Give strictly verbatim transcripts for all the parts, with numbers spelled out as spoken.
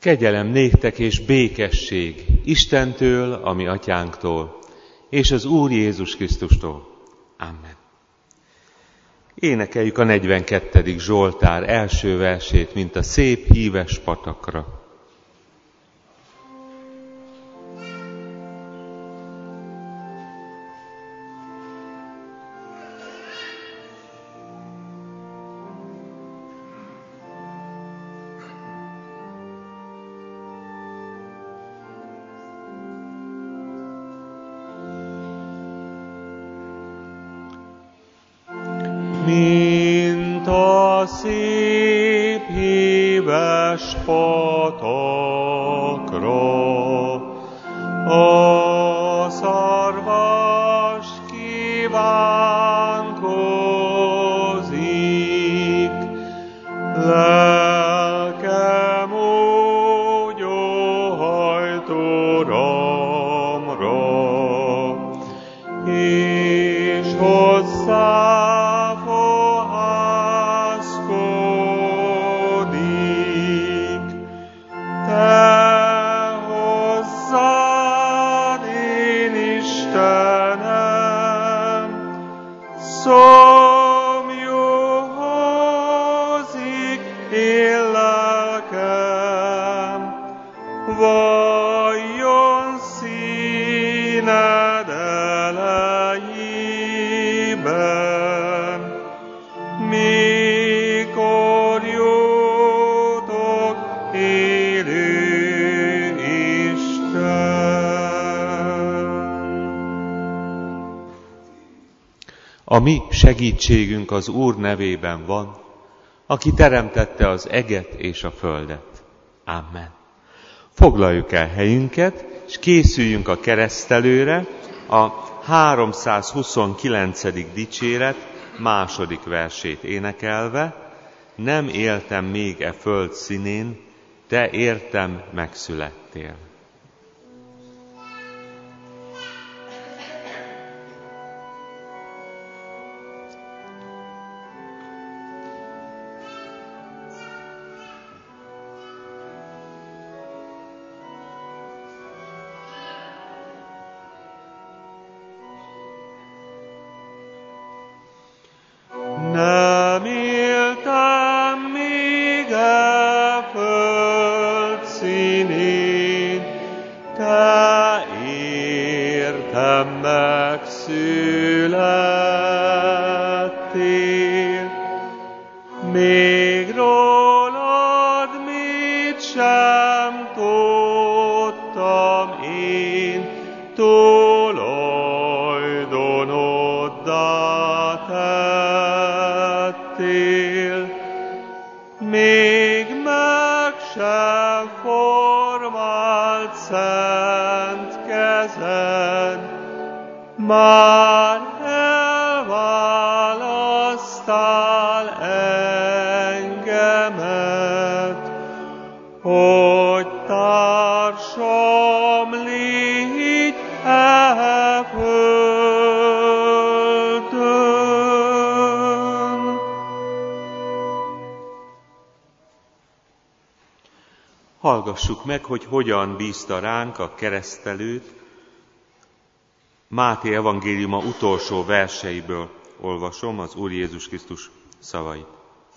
Kegyelem néktek és békesség Istentől, a mi atyánktól, és az Úr Jézus Krisztustól. Amen. Énekeljük a negyvenkettedik Zsoltár első versét, mint a szép híves patakra. Mint a szép híves patakra, a szarvas kívánkozik, lelkem úgy óhajt Uramra, és hozzá valljon színed elejében, mikor jutok élő Isten. A mi segítségünk az Úr nevében van, aki teremtette az eget és a földet. Amen. Foglaljuk el helyünket, és készüljünk a keresztelőre, a háromszázhuszonkilencedik dicséret második versét énekelve. Nem éltem még e föld színén, te értem megszülettél. Nem éltem még a föld színén, te értem megszülettél. Még rólad mit sem tudtam én, tulajdonoddá tettél. Még meg sem formált szent kezed, már elválasztál engemet, hogy társam légy e földön. Hallgassuk meg, hogy hogyan bízta ránk a keresztelőt. Máté evangéliuma utolsó verseiből olvasom az Úr Jézus Krisztus szavait.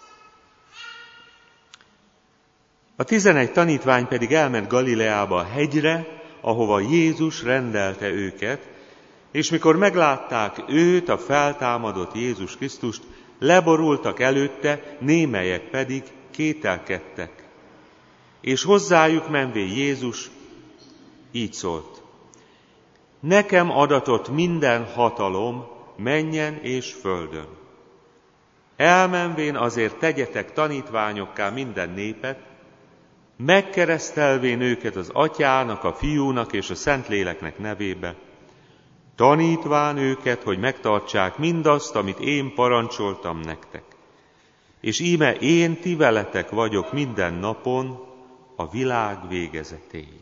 A tizenegy tanítvány pedig elment Galileába a hegyre, ahova Jézus rendelte őket, és mikor meglátták őt, a feltámadott Jézus Krisztust, leborultak előtte, némelyek pedig kételkedtek. És hozzájuk menvé Jézus így szólt: nekem adatott minden hatalom mennyen és földön. Elmenvén azért tegyetek tanítványokká minden népet, megkeresztelvén őket az Atyának, a Fiúnak és a Szentléleknek nevébe, tanítván őket, hogy megtartsák mindazt, amit én parancsoltam nektek. És íme én ti veletek vagyok minden napon, a világ végezetéig.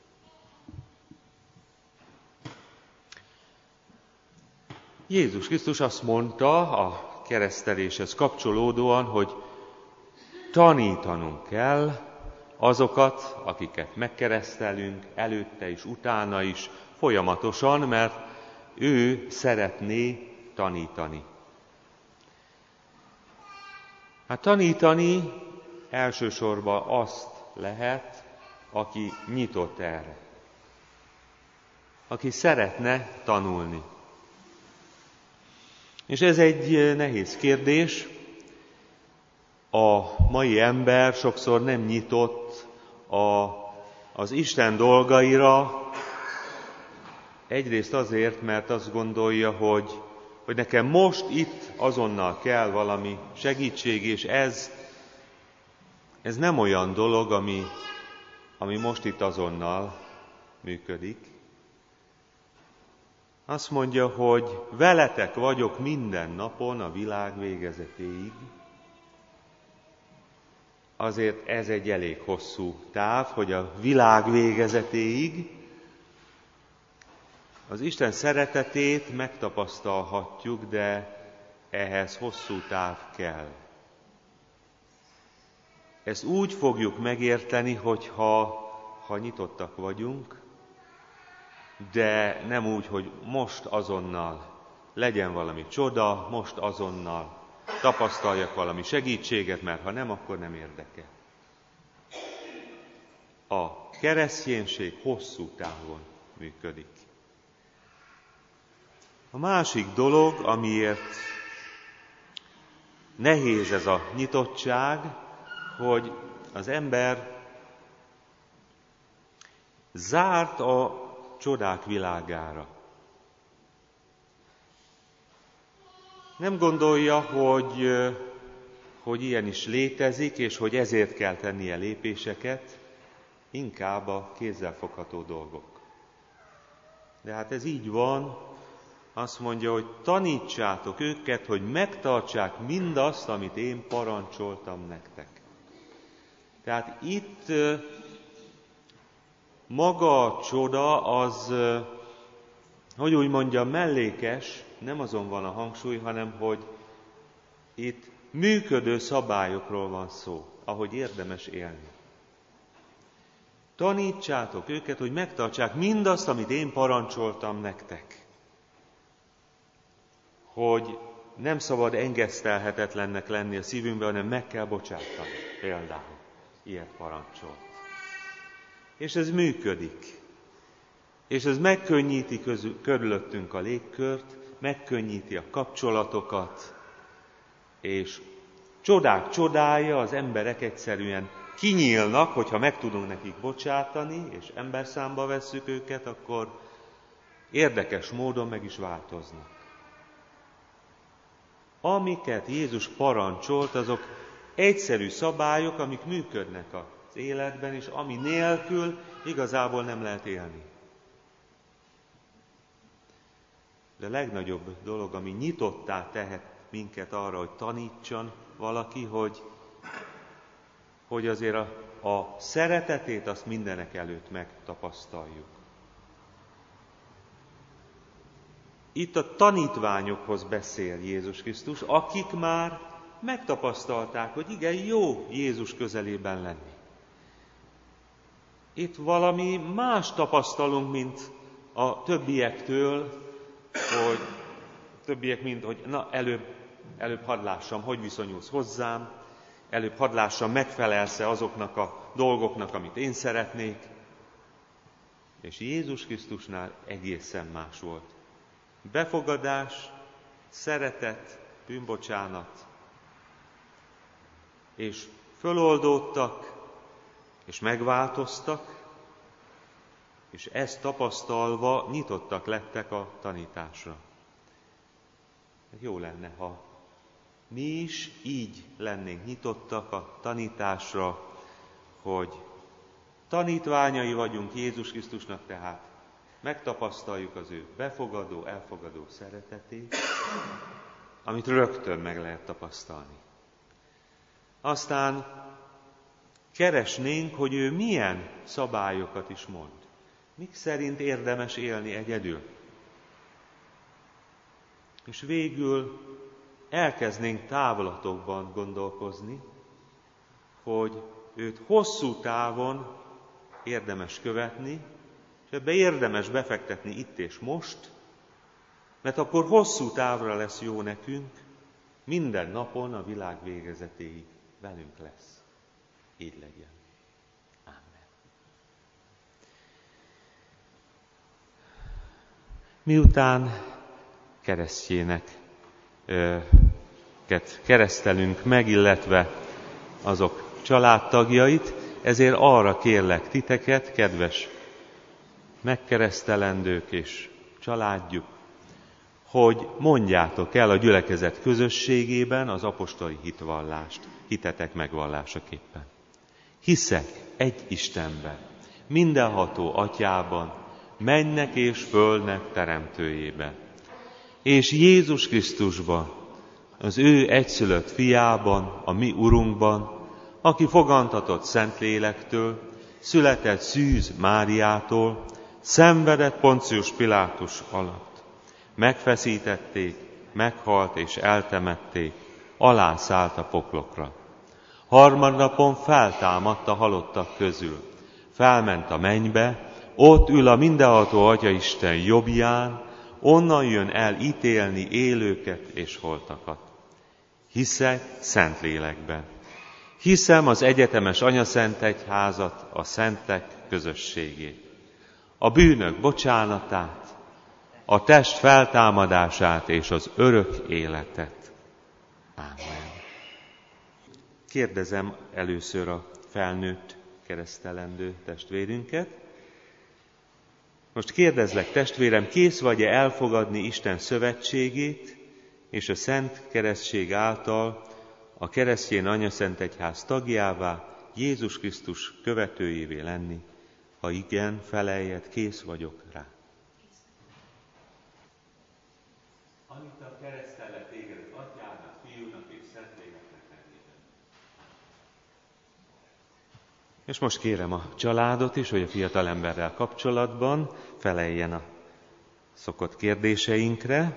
Jézus Krisztus azt mondta a kereszteléshez kapcsolódóan, hogy tanítanunk kell azokat, akiket megkeresztelünk, előtte is, utána is, folyamatosan, mert ő szeretné tanítani. Hát tanítani elsősorban azt lehet, aki nyitott erre, aki szeretne tanulni. És ez egy nehéz kérdés. A mai ember sokszor nem nyitott a, az Isten dolgaira, egyrészt azért, mert azt gondolja, hogy, hogy nekem most itt azonnal kell valami segítség, és ez, ez nem olyan dolog, ami, ami most itt azonnal működik. Azt mondja, hogy veletek vagyok minden napon a világ végezetéig. Azért ez egy elég hosszú táv, hogy a világ végezetéig az Isten szeretetét megtapasztalhatjuk, de ehhez hosszú táv kell. Ezt úgy fogjuk megérteni, hogyha ha nyitottak vagyunk, de nem úgy, hogy most azonnal legyen valami csoda, most azonnal tapasztaljak valami segítséget, mert ha nem, akkor nem érdekel. A kereszténység hosszú távon működik. A másik dolog, amiért nehéz ez a nyitottság, hogy az ember zárt a csodák világára. Nem gondolja, hogy, hogy ilyen is létezik, és hogy ezért kell tennie lépéseket, inkább a kézzelfogható dolgok. De hát ez így van, azt mondja, hogy tanítsátok őket, hogy megtartsák mindazt, amit én parancsoltam nektek. Tehát itt maga a csoda az, hogy úgy mondjam, mellékes, nem azon van a hangsúly, hanem hogy itt működő szabályokról van szó, ahogy érdemes élni. Tanítsátok őket, hogy megtartsák mindazt, amit én parancsoltam nektek. Hogy nem szabad engesztelhetetlennek lenni a szívünkben, hanem meg kell bocsátani. Például ilyet parancsolt. És ez működik. És ez megkönnyíti közül, körülöttünk a légkört, megkönnyíti a kapcsolatokat, és csodák csodája, az emberek egyszerűen kinyílnak, hogyha meg tudunk nekik bocsátani, és emberszámba vesszük őket, akkor érdekes módon meg is változnak. Amiket Jézus parancsolt, azok egyszerű szabályok, amik működnek az életben, és ami nélkül igazából nem lehet élni. De a legnagyobb dolog, ami nyitottá tehet minket arra, hogy tanítson valaki, hogy, hogy azért a, a szeretetét azt mindenek előtt megtapasztaljuk. Itt a tanítványokhoz beszél Jézus Krisztus, akik már megtapasztalták, hogy igen, jó Jézus közelében lenni. Itt valami más tapasztalunk, mint a többiektől, hogy többiek mind, hogy na előbb, előbb hadd lássam, hogy viszonyulsz hozzám, előbb hadd lássam, megfelelsz-e azoknak a dolgoknak, amit én szeretnék. És Jézus Krisztusnál egészen más volt. Befogadás, szeretet, bűnbocsánat, és föloldódtak, és megváltoztak, és ezt tapasztalva nyitottak lettek a tanításra. Jó lenne, ha mi is így lennénk nyitottak a tanításra, hogy tanítványai vagyunk Jézus Krisztusnak, tehát megtapasztaljuk az ő befogadó, elfogadó szeretetét, amit rögtön meg lehet tapasztalni. Aztán keresnénk, hogy ő milyen szabályokat is mond. Mik szerint érdemes élni egyedül. És végül elkeznénk távlatokban gondolkozni, hogy őt hosszú távon érdemes követni, és ebbe érdemes befektetni itt és most, mert akkor hosszú távra lesz jó nekünk, minden napon a világ végezetéig velünk lesz. Így legyen. Amen. Miután keresztjének keresztelünk meg, illetve azok családtagjait, ezért arra kérlek titeket, kedves megkeresztelendők és családjuk, hogy mondjátok el a gyülekezet közösségében az apostoli hitvallást, hitetek megvallásaképpen. Hiszek egy Istenben, mindenható Atyában, mennek és földnek teremtőjében, és Jézus Krisztusban, az ő egyszülött fiában, a mi Urunkban, aki fogantatott Szentlélektől, született Szűz Máriától, szenvedett Poncius Pilátus alatt. Megfeszítették, meghalt és eltemették, alászállt a poklokra. Harmadnapon feltámadt a halottak közül, felment a mennybe, ott ül a mindenható Atyaisten jobbján, onnan jön el ítélni élőket és holtakat. Hiszek Szentlélekben. Hiszem az egyetemes anyaszentegyházat, a szentek közösségét, a bűnök bocsánatát, a test feltámadását és az örök életet. Ámen. Kérdezem először a felnőtt keresztelendő testvérünket. Most kérdezlek, testvérem, kész vagy-e elfogadni Isten szövetségét, és a Szent Keresztség által a keresztény anyaszentegyház tagjává, Jézus Krisztus követőjévé lenni? Ha igen, feleljed, kész vagyok rá. Anita, keresztellek téged az Atyának, Fiúnak és Szentléleknek nevében. És most kérem a családot is, hogy a fiatalemberrel kapcsolatban feleljen a szokott kérdéseinkre.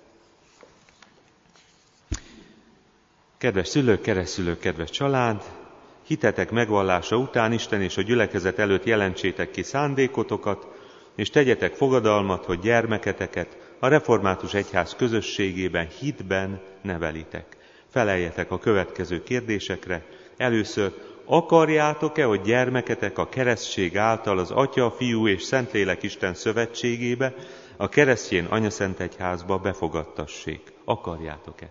Kedves szülők, keresztszülők, kedves család, hitetek megvallása után Isten és a gyülekezet előtt jelentsétek ki szándékotokat, és tegyetek fogadalmat, hogy gyermeketeket a református egyház közösségében, hitben nevelitek. Feleljetek a következő kérdésekre. Először, akarjátok-e, hogy gyermeketek a keresztség által az Atya, Fiú és Szentlélek Isten szövetségébe, a keresztény anyaszentegyházba befogadtassék? Akarjátok-e?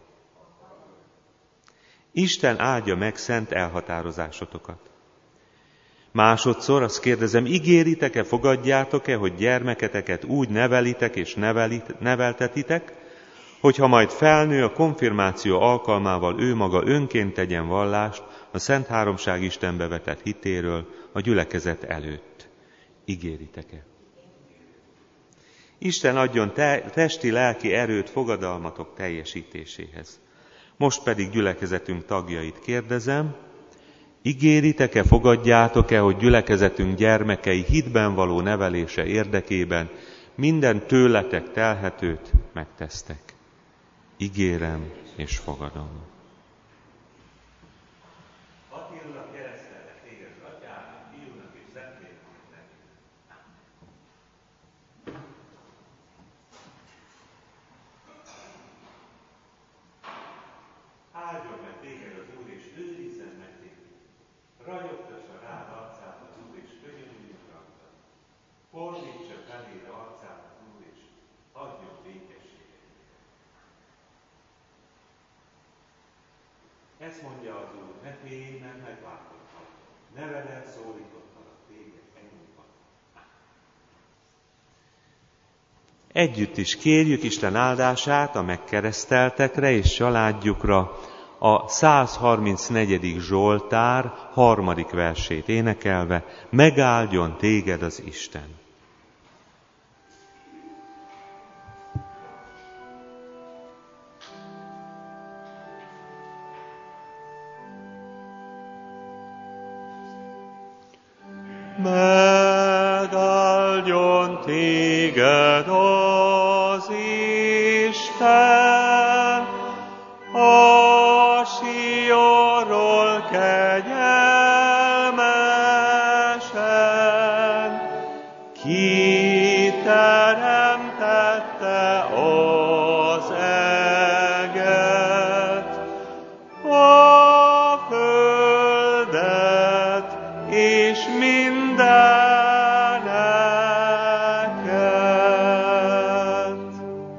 Isten áldja meg szent elhatározásotokat. Másodszor azt kérdezem, ígéritek-e, fogadjátok-e, hogy gyermeketeket úgy nevelitek és nevelit, neveltetitek, hogyha majd felnő, a konfirmáció alkalmával ő maga önként tegyen vallást a Szent Háromság Istenbe vetett hitéről a gyülekezet előtt. Ígéritek-e? Isten adjon te, testi-lelki erőt fogadalmatok teljesítéséhez. Most pedig gyülekezetünk tagjait kérdezem, ígéritek-e, fogadjátok-e, hogy gyülekezetünk gyermekei hitben való nevelése érdekében minden tőletek telhetőt megtesztek? Ígérem és fogadom. Attila, keresztellek téged az Atyának, Fiúnak és Szentléleknek. Áldjon meg téged az Úr, és őrizzen meg téged. Ragyogtassa rád arcát az Úr, és könyörüljön rajtad. Fordítsa feléd arcát az Úr, és adjon békességet. Ezt mondja az Úr, ne félj, mert megváltottalak. Neveden szólítottalak téged ennyiban. Együtt is kérjük Isten áldását a megkereszteltekre és családjukra, a százharmincnegyedik Zsoltár harmadik versét énekelve, megáldjon téged az Isten. Megáldjon téged az Isten, a Sionról kegyelmesen Ki teremtette az eget, a földet és mindeneket.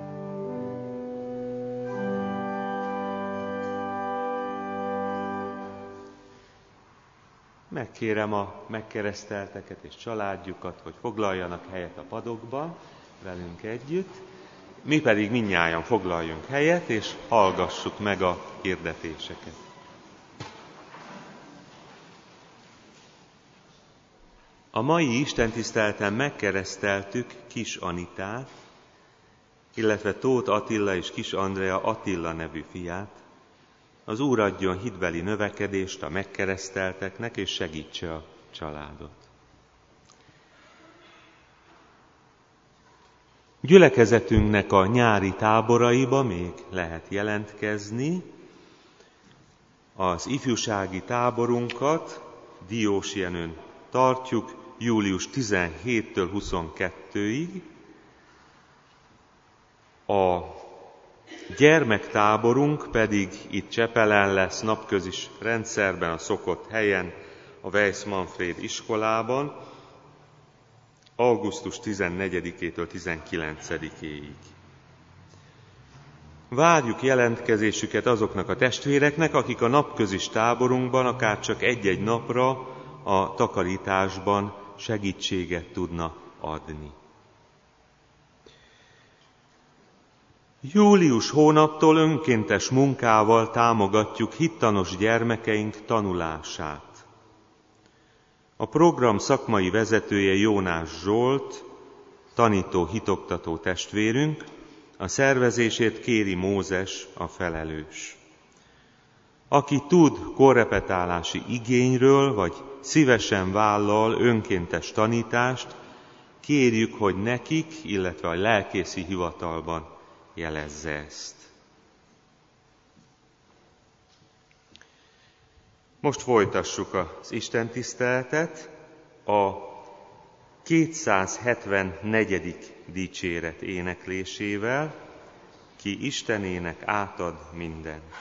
Megkérem a megkeresztelteket és családjukat, hogy foglaljanak helyet a padokban velünk együtt, mi pedig mindnyájan foglaljunk helyet, és hallgassuk meg a hirdetéseket. A mai istentiszteleten megkereszteltük Kis Anitát, illetve Tóth Attila és Kis Andrea Attila nevű fiát. Az Úr adjon hitbeli növekedést a megkeresztelteknek, és segítse a családot. Gyülekezetünknek a nyári táboraiba még lehet jelentkezni. Az ifjúsági táborunkat Diósjenőn tartjuk július tizenhétedikétől huszonkettőig. A gyermektáborunk pedig itt Csepelen lesz napközis rendszerben, a szokott helyen, a Weiss Manfréd iskolában, augusztus tizennegyedikétől tizenkilencedikéig. Várjuk jelentkezésüket azoknak a testvéreknek, akik a napközis táborunkban akár csak egy-egy napra a takarításban segítséget tudna adni. Július hónaptól önkéntes munkával támogatjuk hittanos gyermekeink tanulását. A program szakmai vezetője Jónás Zsolt, tanító hitoktató testvérünk, a szervezését Kéri Mózes a felelős. Aki tud korrepetálási igényről, vagy szívesen vállal önkéntes tanítást, kérjük, hogy nekik, illetve a lelkészi hivatalban jelezze ezt. Most folytassuk az istentiszteletet a kétszázhetvennegyedik dicséret éneklésével, ki Istenének átad mindent.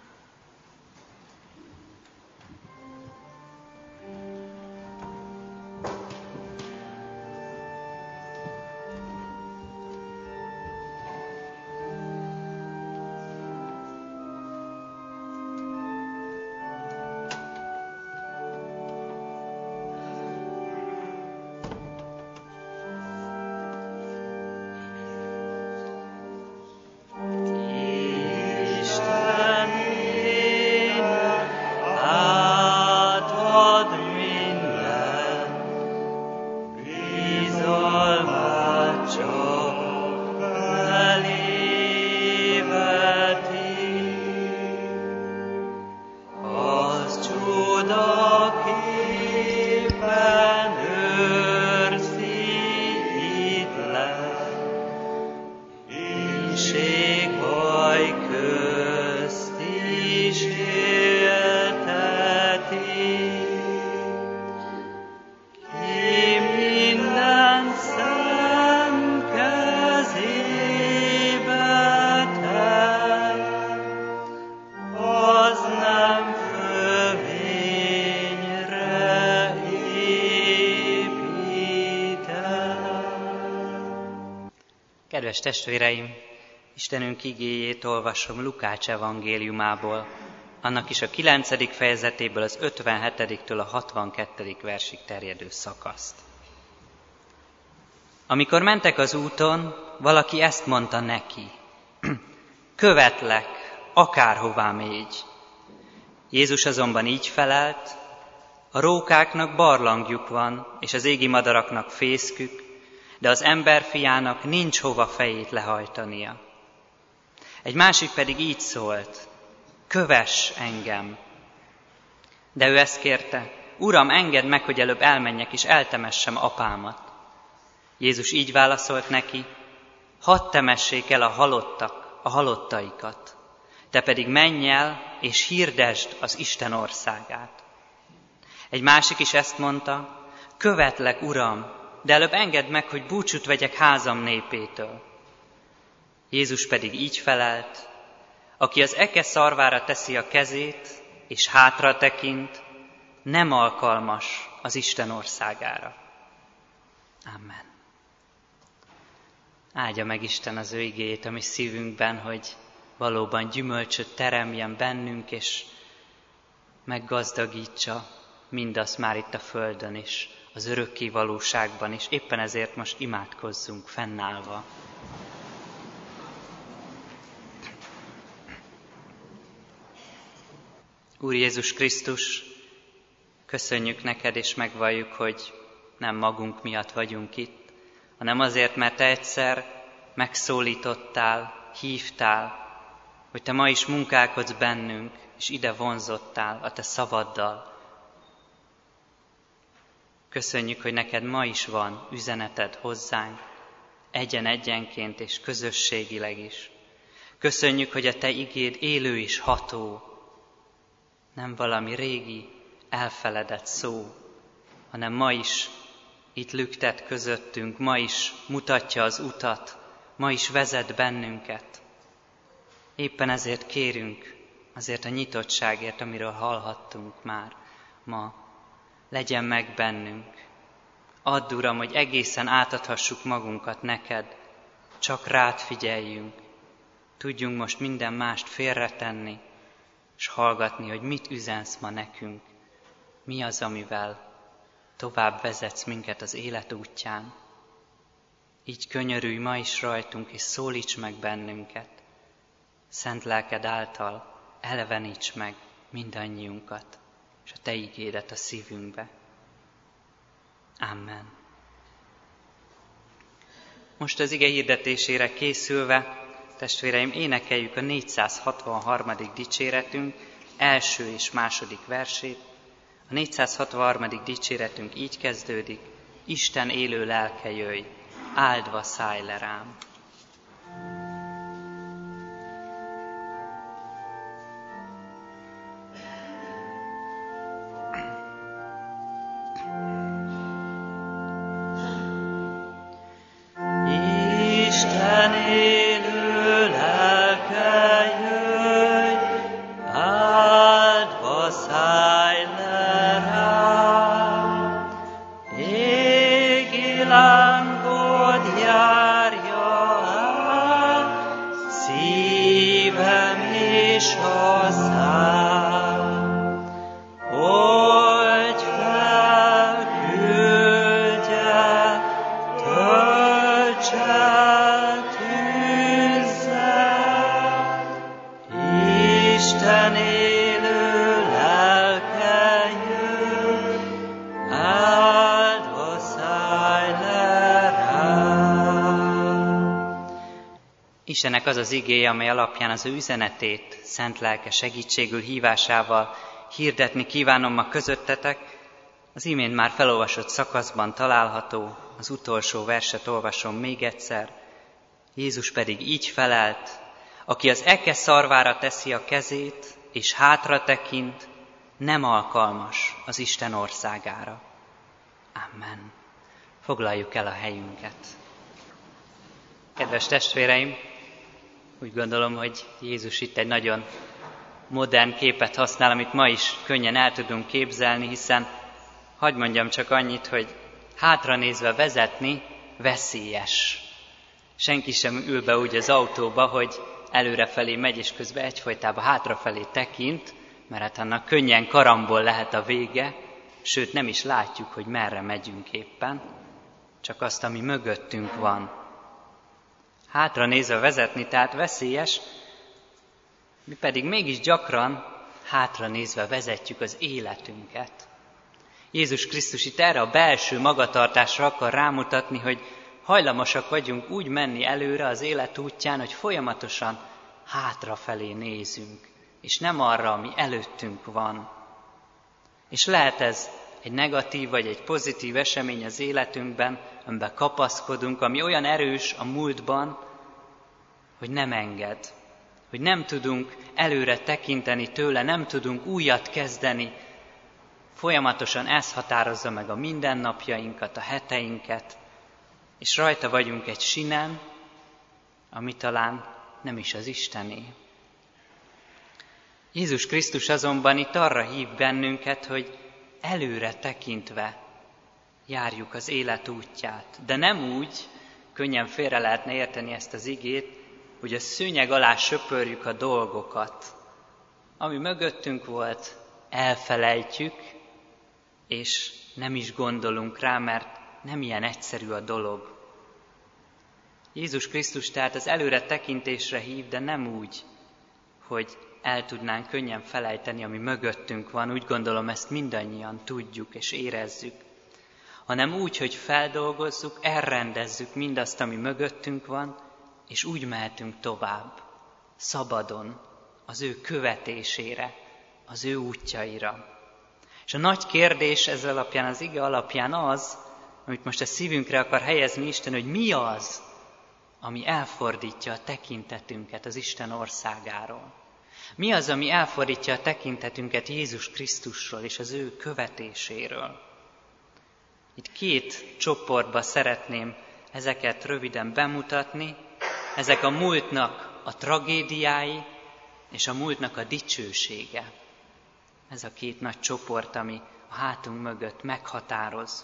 Kedves testvéreim, Istenünk igéjét olvasom Lukács evangéliumából, annak is a kilencedik fejezetéből az ötvenhetediktől a hatvankettedik versig terjedő szakaszt. Amikor mentek az úton, valaki ezt mondta neki: követlek, akárhová mégy. Jézus azonban így felelt: a rókáknak barlangjuk van, és az égi madaraknak fészkük, de az emberfiának nincs hova fejét lehajtania. Egy másik pedig így szólt: kövess engem. De ő ezt kérte: Uram, engedd meg, hogy előbb elmenjek és eltemessem apámat. Jézus így válaszolt neki: hadd temessék el a halottak a halottaikat, te pedig menj el és hirdesd az Isten országát. Egy másik is ezt mondta: követlek, Uram, de előbb engedd meg, hogy búcsút vegyek házam népétől. Jézus pedig így felelt, aki az eke szarvára teszi a kezét, és hátra tekint, nem alkalmas az Isten országára. Amen. Áldja meg Isten az ő igéjét a mi szívünkben, hogy valóban gyümölcsöt teremjen bennünk, és meggazdagítsa mindazt már itt a földön is, az örökké valóságban is. Éppen ezért most imádkozzunk fennállva. Úr Jézus Krisztus, köszönjük neked, és megvalljuk, hogy nem magunk miatt vagyunk itt, hanem azért, mert te egyszer megszólítottál, hívtál, hogy te ma is munkálkodsz bennünk, és ide vonzottál a te szavaddal. Köszönjük, hogy neked ma is van üzeneted hozzánk, egyen-egyenként és közösségileg is. Köszönjük, hogy a te igéd élő és ható, nem valami régi, elfeledett szó, hanem ma is itt lüktet közöttünk, ma is mutatja az utat, ma is vezet bennünket. Éppen ezért kérünk, azért a nyitottságért, amiről hallhattunk már ma, legyen meg bennünk. Add, Uram, hogy egészen átadhassuk magunkat neked, csak rád figyeljünk. Tudjunk most minden mást félretenni, és hallgatni, hogy mit üzensz ma nekünk. Mi az, amivel tovább vezetsz minket az élet útján. Így könyörülj ma is rajtunk, és szólíts meg bennünket. Szent lelked által eleveníts meg mindannyiunkat, és a te igédet a szívünkbe. Amen. Most az ige hirdetésére készülve, testvéreim, énekeljük a négyszázhatvanharmadik dicséretünk első és második versét. A négyszázhatvanharmadik dicséretünk így kezdődik: Isten élő lelke jöjj, áldva szállj le rám. Isten élő lelke jöjj, áldva szállj le rám. Égi lángod járja át szívem és a szám, hogy felküldje, töltse Isten élő lelke jöjj, áldva szállj le rám. Istennek az az igéje, amely alapján az ő üzenetét szent lelke segítségül hívásával hirdetni kívánom ma közöttetek. Az imént már felolvasott szakaszban található, az utolsó verset olvasom még egyszer. Jézus pedig így felelt, aki az eke szarvára teszi a kezét, és hátra tekint, nem alkalmas az Isten országára. Amen. Foglaljuk el a helyünket. Kedves testvéreim, úgy gondolom, hogy Jézus itt egy nagyon modern képet használ, amit ma is könnyen el tudunk képzelni, hiszen hadd mondjam csak annyit, hogy hátranézve vezetni veszélyes. Senki sem ül be úgy az autóba, hogy előrefelé megy, és közben egyfolytában hátrafelé tekint, mert hát annak könnyen karambol lehet a vége, sőt nem is látjuk, hogy merre megyünk éppen, csak azt, ami mögöttünk van. Hátra nézve vezetni, tehát veszélyes, mi pedig mégis gyakran hátra nézve vezetjük az életünket. Jézus Krisztus itt erre a belső magatartásra akar rámutatni, hogy hajlamosak vagyunk úgy menni előre az élet útján, hogy folyamatosan hátrafelé nézünk, és nem arra, ami előttünk van. És lehet ez egy negatív vagy egy pozitív esemény az életünkben, amiben kapaszkodunk, ami olyan erős a múltban, hogy nem enged, hogy nem tudunk előre tekinteni tőle, nem tudunk újat kezdeni, Folyamatosan ez határozza meg a mindennapjainkat, a heteinket, és rajta vagyunk egy sinen, ami talán nem is az Istené. Jézus Krisztus azonban itt arra hív bennünket, hogy előre tekintve járjuk az élet útját. De nem úgy, könnyen félre lehetne érteni ezt az igét, hogy a szőnyeg alá söpörjük a dolgokat. Ami mögöttünk volt, elfelejtjük, és nem is gondolunk rá, mert nem ilyen egyszerű a dolog. Jézus Krisztus tehát az előre tekintésre hív, de nem úgy, hogy el tudnánk könnyen felejteni, ami mögöttünk van. Úgy gondolom, ezt mindannyian tudjuk és érezzük. Hanem úgy, hogy feldolgozzuk, elrendezzük mindazt, ami mögöttünk van, és úgy mehetünk tovább, szabadon, az ő követésére, az ő útjaira. És a nagy kérdés ez alapján, az ige alapján az, amit most a szívünkre akar helyezni Isten, hogy mi az, ami elfordítja a tekintetünket az Isten országáról. Mi az, ami elfordítja a tekintetünket Jézus Krisztusról és az ő követéséről. Itt két csoportba szeretném ezeket röviden bemutatni. Ezek a múltnak a tragédiái és a múltnak a dicsősége. Ez a két nagy csoport, ami a hátunk mögött meghatároz.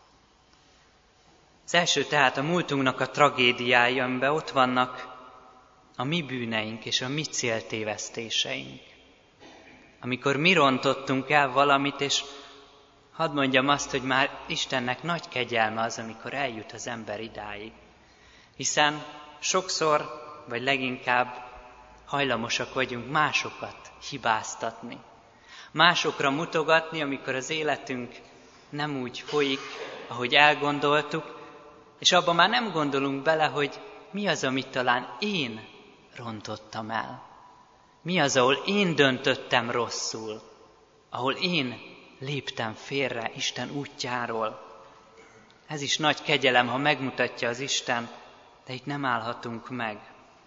Az első tehát a múltunknak a tragédiái, amiben ott vannak a mi bűneink és a mi céltévesztéseink. Amikor mi rontottunk el valamit, és hadd mondjam azt, hogy már Istennek nagy kegyelme az, amikor eljut az ember idáig. Hiszen sokszor, vagy leginkább hajlamosak vagyunk másokat hibáztatni. Másokra mutogatni, amikor az életünk nem úgy folyik, ahogy elgondoltuk, és abban már nem gondolunk bele, hogy mi az, amit talán én rontottam el. Mi az, ahol én döntöttem rosszul, ahol én léptem félre Isten útjáról. Ez is nagy kegyelem, ha megmutatja az Isten, de itt nem állhatunk meg.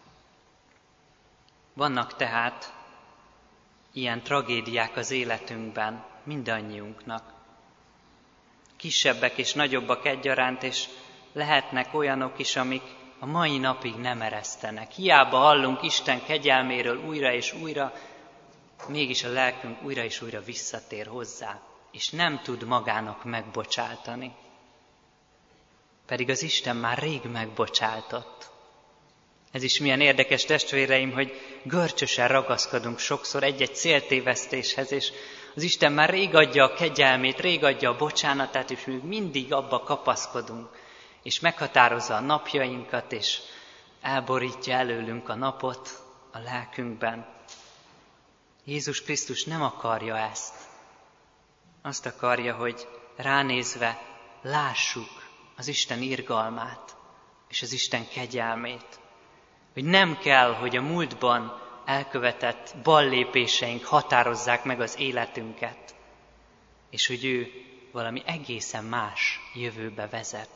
Vannak tehát ilyen tragédiák az életünkben, mindannyiunknak. Kisebbek és nagyobbak egyaránt, és lehetnek olyanok is, amik a mai napig nem eresztenek. Hiába hallunk Isten kegyelméről újra és újra, mégis a lelkünk újra és újra visszatér hozzá, és nem tud magának megbocsátani. Pedig az Isten már rég megbocsátott. Ez is milyen érdekes, testvéreim, hogy görcsösen ragaszkodunk sokszor egy-egy céltévesztéshez, és az Isten már rég adja a kegyelmét, rég adja a bocsánatát, és még mindig abba kapaszkodunk, és meghatározza a napjainkat, és elborítja előlünk a napot a lelkünkben. Jézus Krisztus nem akarja ezt. Azt akarja, hogy ránézve lássuk az Isten irgalmát és az Isten kegyelmét. Hogy nem kell, hogy a múltban elkövetett ballépéseink határozzák meg az életünket, és hogy ő valami egészen más jövőbe vezet.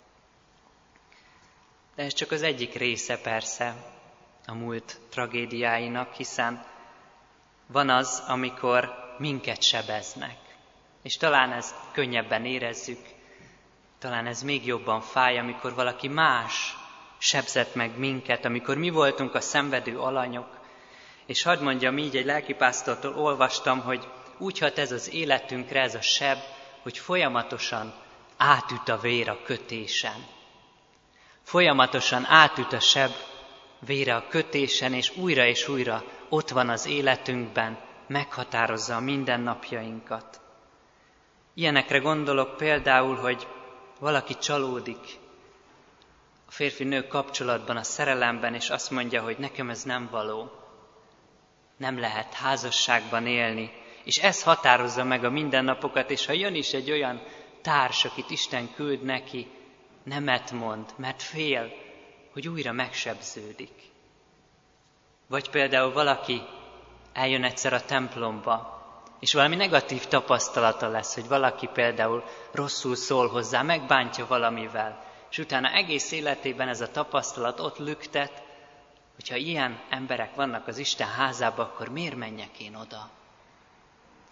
De ez csak az egyik része persze a múlt tragédiáinak, hiszen van az, amikor minket sebeznek. És talán ezt könnyebben érezzük, talán ez még jobban fáj, amikor valaki más sebzett meg minket, amikor mi voltunk a szenvedő alanyok. És hadd mondjam így, egy lelkipásztortól olvastam, hogy úgy hat ez az életünkre, ez a seb, hogy folyamatosan átüt a vér a kötésen. Folyamatosan átüt a seb vére a kötésen, és újra és újra ott van az életünkben, meghatározza a mindennapjainkat. Ilyenekre gondolok például, hogy valaki csalódik a férfi-nő kapcsolatban, a szerelemben, és azt mondja, hogy nekem ez nem való. Nem lehet házasságban élni, és ez határozza meg a mindennapokat, és ha jön is egy olyan társ, akit Isten küld neki, nemet mond, mert fél, hogy újra megsebződik. Vagy például valaki eljön egyszer a templomba, és valami negatív tapasztalata lesz, hogy valaki például rosszul szól hozzá, megbántja valamivel, és utána egész életében ez a tapasztalat ott lüktet, hogyha ilyen emberek vannak az Isten házában, akkor miért menjek én oda?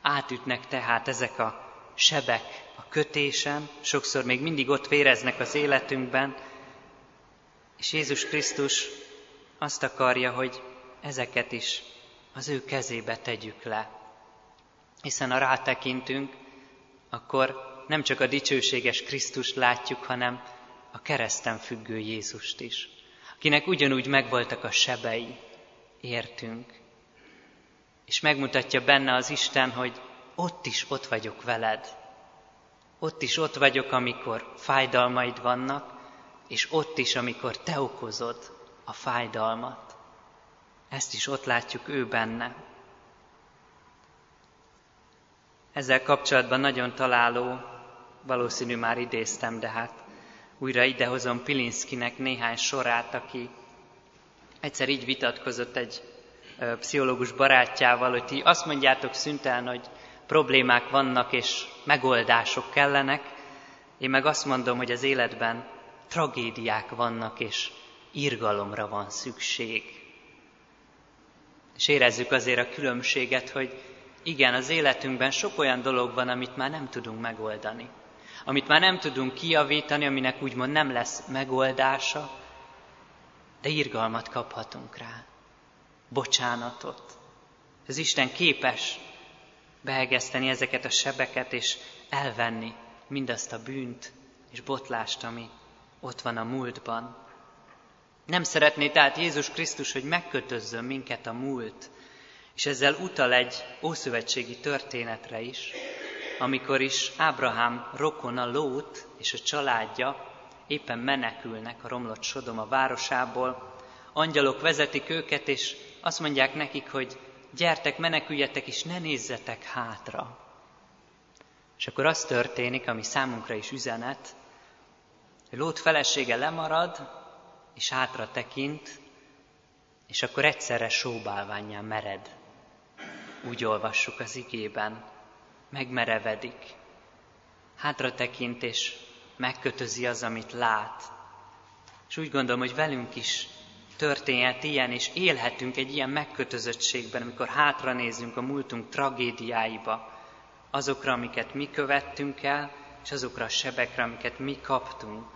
Átütnek tehát ezek a sebek a kötésen, sokszor még mindig ott véreznek az életünkben, és Jézus Krisztus azt akarja, hogy ezeket is az ő kezébe tegyük le. Hiszen ha rátekintünk, akkor nem csak a dicsőséges Krisztust látjuk, hanem a kereszten függő Jézust is, akinek ugyanúgy megvoltak a sebei, értünk. És megmutatja benne az Isten, hogy ott is ott vagyok veled. Ott is ott vagyok, amikor fájdalmaid vannak, és ott is, amikor te okozod a fájdalmat. Ezt is ott látjuk ő benne. Ezzel kapcsolatban nagyon találó, valószínű már idéztem, de hát újra idehozom Pilinszkinek néhány sorát, aki egyszer így vitatkozott egy ö, pszichológus barátjával, hogy ti azt mondjátok szüntelenül, hogy problémák vannak és megoldások kellenek, én meg azt mondom, hogy az életben tragédiák vannak és irgalomra van szükség. És érezzük azért a különbséget, hogy igen, az életünkben sok olyan dolog van, amit már nem tudunk megoldani. Amit már nem tudunk kijavítani, aminek úgymond nem lesz megoldása, de irgalmat kaphatunk rá. Bocsánatot. Az Isten képes behegeszteni ezeket a sebeket, és elvenni mindazt a bűnt és botlást, ami ott van a múltban. Nem szeretné tehát Jézus Krisztus, hogy megkötözzön minket a múlt, és ezzel utal egy ószövetségi történetre is, amikor is Ábrahám rokona Lót és a családja éppen menekülnek a romlott Sodoma városából. Angyalok vezetik őket, és azt mondják nekik, hogy gyertek, meneküljetek, és ne nézzetek hátra. És akkor az történik, ami számunkra is üzenet, hogy Lót felesége lemarad, és hátra tekint, és akkor egyszerre sóbálvánnyá mered. Úgy olvassuk az igében, megmerevedik. Hátra tekint, és megkötözi az, amit lát. És úgy gondolom, hogy velünk is történhet ilyen, és élhetünk egy ilyen megkötözöttségben, amikor hátra nézünk a múltunk tragédiáiba, azokra, amiket mi követtünk el, és azokra a sebekre, amiket mi kaptunk.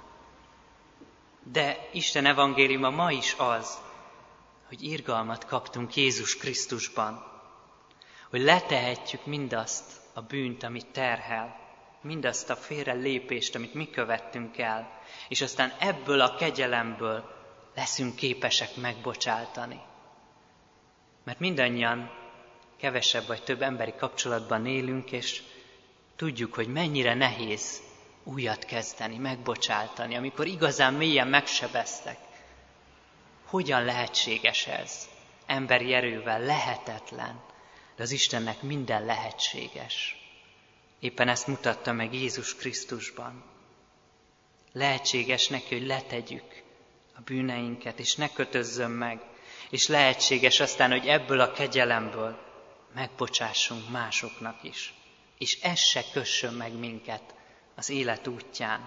De Isten evangéliuma ma is az, hogy irgalmat kaptunk Jézus Krisztusban, hogy letehetjük mindazt a bűnt, amit terhel, mindazt a félre lépést, amit mi követtünk el, és aztán ebből a kegyelemből leszünk képesek megbocsátani. Mert mindannyian kevesebb vagy több emberi kapcsolatban élünk, és tudjuk, hogy mennyire nehéz újat kezdeni, megbocsátani, amikor igazán mélyen megsebeztek. Hogyan lehetséges ez? Emberi erővel lehetetlen, de az Istennek minden lehetséges. Éppen ezt mutatta meg Jézus Krisztusban. Lehetséges neki, hogy letegyük a bűneinket, és ne kötözzön meg, és lehetséges aztán, hogy ebből a kegyelemből megbocsássunk másoknak is, és ez se kössön meg minket az élet útján.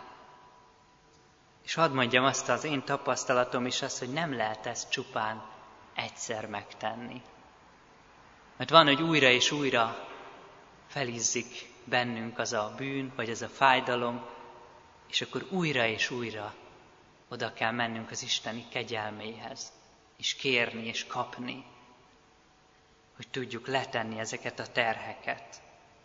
És hadd mondjam azt, az én tapasztalatom is az, hogy nem lehet ezt csupán egyszer megtenni. Mert van, hogy újra és újra felizzik bennünk az a bűn, vagy az a fájdalom, és akkor újra és újra oda kell mennünk az Isteni kegyelméhez, és kérni és kapni, hogy tudjuk letenni ezeket a terheket.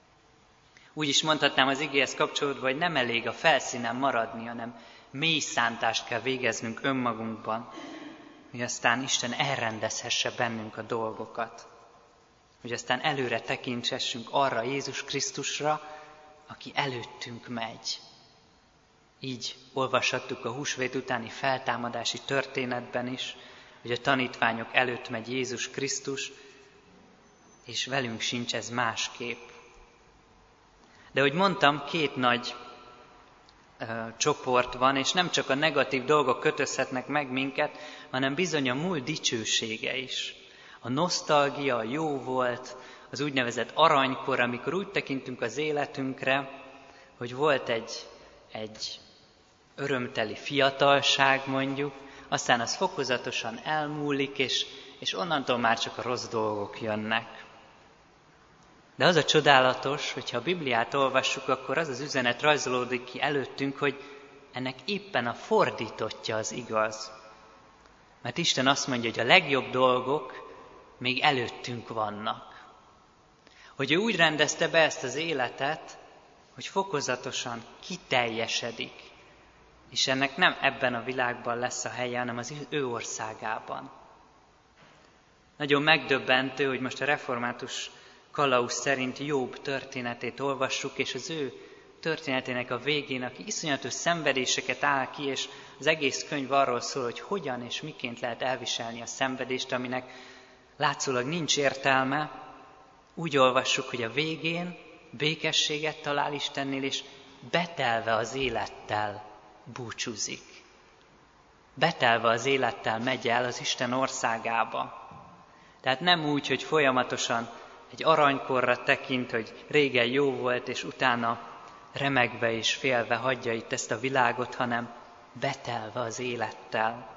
Úgy is mondhatnám az igéhez kapcsolódva, hogy nem elég a felszínen maradni, hanem mély szántást kell végeznünk önmagunkban, hogy aztán Isten elrendezhesse bennünk a dolgokat. Hogy aztán előre tekintsessünk arra Jézus Krisztusra, aki előttünk megy. Így olvashattuk a húsvét utáni feltámadási történetben is, hogy a tanítványok előtt megy Jézus Krisztus, és velünk sincs ez másképp. De ahogy mondtam, két nagy ö, csoport van, és nem csak a negatív dolgok kötözhetnek meg minket, hanem bizony a múlt dicsősége is. A nosztalgia, a jó volt, az úgynevezett aranykor, amikor úgy tekintünk az életünkre, hogy volt egy, egy örömteli fiatalság mondjuk, aztán az fokozatosan elmúlik, és, és onnantól már csak a rossz dolgok jönnek. De az a csodálatos, hogyha a Bibliát olvassuk, akkor az az üzenet rajzolódik ki előttünk, hogy ennek éppen a fordítottja az igaz. Mert Isten azt mondja, hogy a legjobb dolgok még előttünk vannak. Hogy ő úgy rendezte be ezt az életet, hogy fokozatosan kiteljesedik. És ennek nem ebben a világban lesz a helye, hanem az ő országában. Nagyon megdöbbentő, hogy most a református kalauz szerint Jobb történetét olvassuk, és az ő történetének a végén, aki iszonyatos szenvedéseket áll ki, és az egész könyv arról szól, hogy hogyan és miként lehet elviselni a szenvedést, aminek látszólag nincs értelme. Úgy olvassuk, hogy a végén békességet talál Istennél, és betelve az élettel búcsúzik. Betelve az élettel megy el az Isten országába. Tehát nem úgy, hogy folyamatosan egy aranykorra tekint, hogy régen jó volt, és utána remegve és félve hagyja itt ezt a világot, hanem betelve az élettel.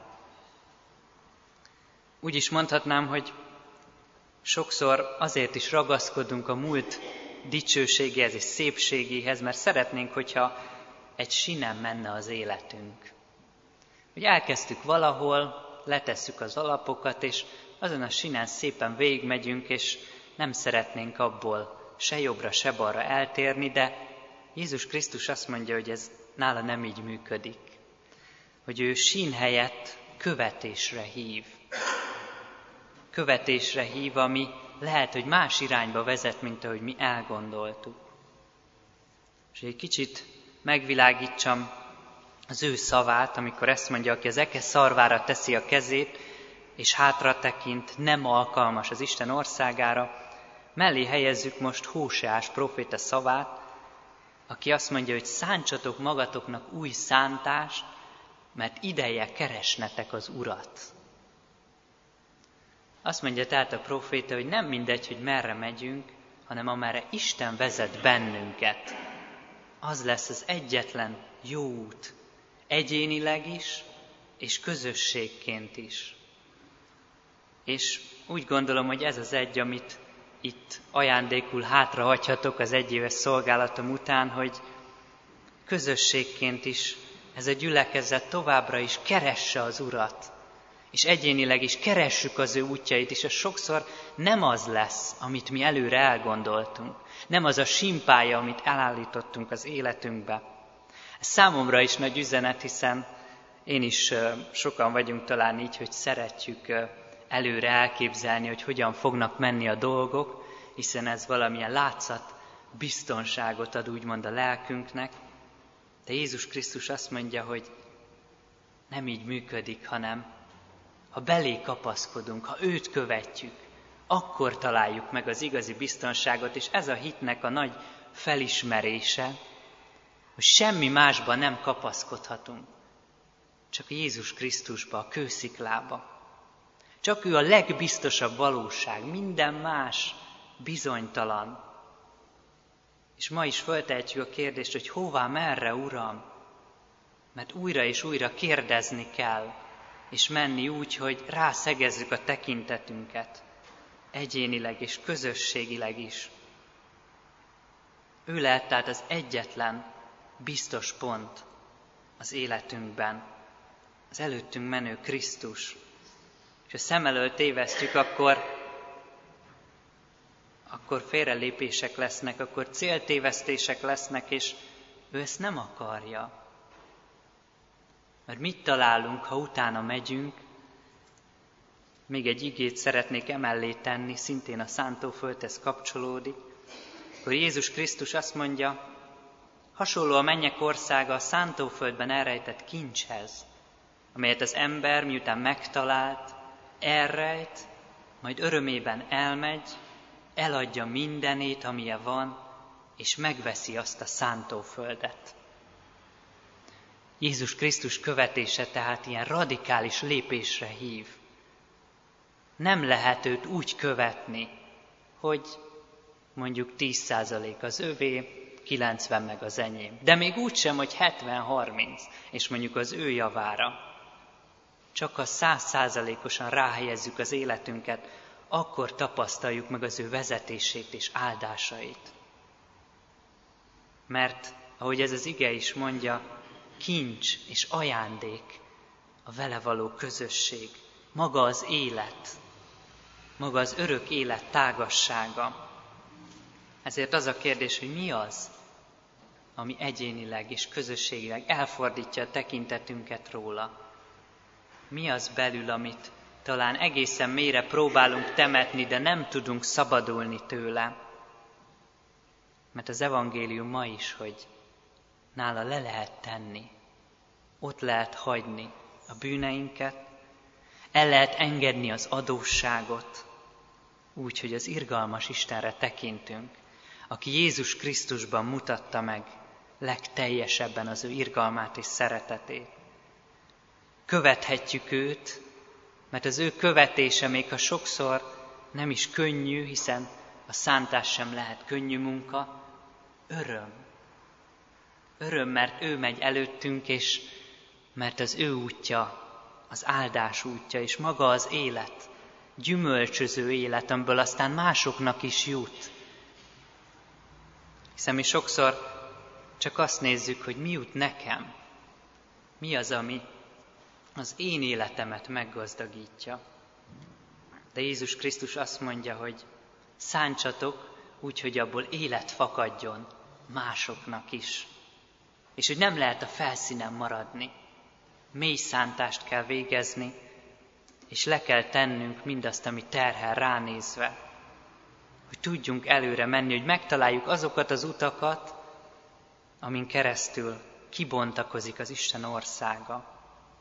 Úgy is mondhatnám, hogy sokszor azért is ragaszkodunk a múlt dicsőségéhez és szépségéhez, mert szeretnénk, hogyha egy sinen menne az életünk. Hogy elkezdtük valahol, letesszük az alapokat, és azon a sinen szépen végigmegyünk, és nem szeretnénk abból se jobbra, se balra eltérni, de Jézus Krisztus azt mondja, hogy ez nála nem így működik. Hogy ő sín helyett követésre hív. Követésre hív, ami lehet, hogy más irányba vezet, mint ahogy mi elgondoltuk. És egy kicsit megvilágítsam az ő szavát, amikor ezt mondja, aki az eke szarvára teszi a kezét, és hátra tekint, nem alkalmas az Isten országára, mellé helyezzük most Hóseás próféta szavát, aki azt mondja, hogy szántsatok magatoknak új szántást, mert ideje keresnetek az Urat. Azt mondja tehát a próféta, hogy nem mindegy, hogy merre megyünk, hanem amerre Isten vezet bennünket. Az lesz az egyetlen jó út, egyénileg is, és közösségként is. És úgy gondolom, hogy ez az egy, amit itt ajándékul hátrahagyhatok az egyéves szolgálatom után, hogy közösségként is ez a gyülekezet továbbra is keresse az Urat, és egyénileg is keressük az ő útjait, és ez sokszor nem az lesz, amit mi előre elgondoltunk, nem az a simpálya, amit elállítottunk az életünkbe. Ez számomra is nagy üzenet, hiszen én is sokan vagyunk talán így, hogy szeretjük előre elképzelni, hogy hogyan fognak menni a dolgok, hiszen ez valamilyen látszat, biztonságot ad úgymond a lelkünknek. De Jézus Krisztus azt mondja, hogy nem így működik, hanem ha belé kapaszkodunk, ha őt követjük, akkor találjuk meg az igazi biztonságot, és ez a hitnek a nagy felismerése, hogy semmi másban nem kapaszkodhatunk, csak Jézus Krisztusba, a kősziklába. Csak ő a legbiztosabb valóság, minden más bizonytalan. És ma is föltehetjük a kérdést, hogy hová, merre, Uram? Mert újra és újra kérdezni kell, és menni úgy, hogy rászegezzük a tekintetünket, egyénileg és közösségileg is. Ő lehet tehát az egyetlen biztos pont az életünkben, az előttünk menő Krisztus. És ha szem elől tévesztjük, akkor, akkor félrelépések lesznek, akkor céltévesztések lesznek, és ő ezt nem akarja. Mert mit találunk, ha utána megyünk? Még egy igét szeretnék emellé tenni, szintén a szántóföldhez kapcsolódik. Akkor Jézus Krisztus azt mondja, hasonló a mennyek országa a szántóföldben elrejtett kincshez, amelyet az ember miután megtalált, elrejt, majd örömében elmegy, eladja mindenét, amilyen van, és megveszi azt a szántóföldet. Jézus Krisztus követése tehát ilyen radikális lépésre hív. Nem lehet őt úgy követni, hogy mondjuk tíz százalék az övé, kilencven meg az enyém. De még úgy sem, hogy hetven harminc, és mondjuk az ő javára. Csak a száz százalékosan ráhelyezzük az életünket akkor tapasztaljuk meg az ő vezetését és áldásait. Mert, ahogy ez az ige is mondja, kincs és ajándék a vele való közösség, maga az élet, maga az örök élet tágassága. Ezért az a kérdés, hogy mi az, ami egyénileg és közösségileg elfordítja a tekintetünket róla. Mi az belül, amit talán egészen mélyre próbálunk temetni, de nem tudunk szabadulni tőle. Mert az evangélium ma is, hogy nála le lehet tenni, ott lehet hagyni a bűneinket, el lehet engedni az adósságot, úgy, hogy az irgalmas Istenre tekintünk, aki Jézus Krisztusban mutatta meg legteljesebben az ő irgalmát és szeretetét. Követhetjük őt, mert az ő követése még ha sokszor nem is könnyű, hiszen a szántás sem lehet könnyű munka, öröm. Öröm, mert ő megy előttünk, és mert az ő útja, az áldás útja, és maga az élet, gyümölcsöző élet, amiből aztán másoknak is jut. Hiszen mi sokszor csak azt nézzük, hogy mi jut nekem, mi az, ami az én életemet meggazdagítja. De Jézus Krisztus azt mondja, hogy szántsatok úgy, hogy abból élet fakadjon másoknak is. És hogy nem lehet a felszínen maradni. Mély szántást kell végezni, és le kell tennünk mindazt, ami terhel ránézve. Hogy tudjunk előre menni, hogy megtaláljuk azokat az utakat, amin keresztül kibontakozik az Isten országa.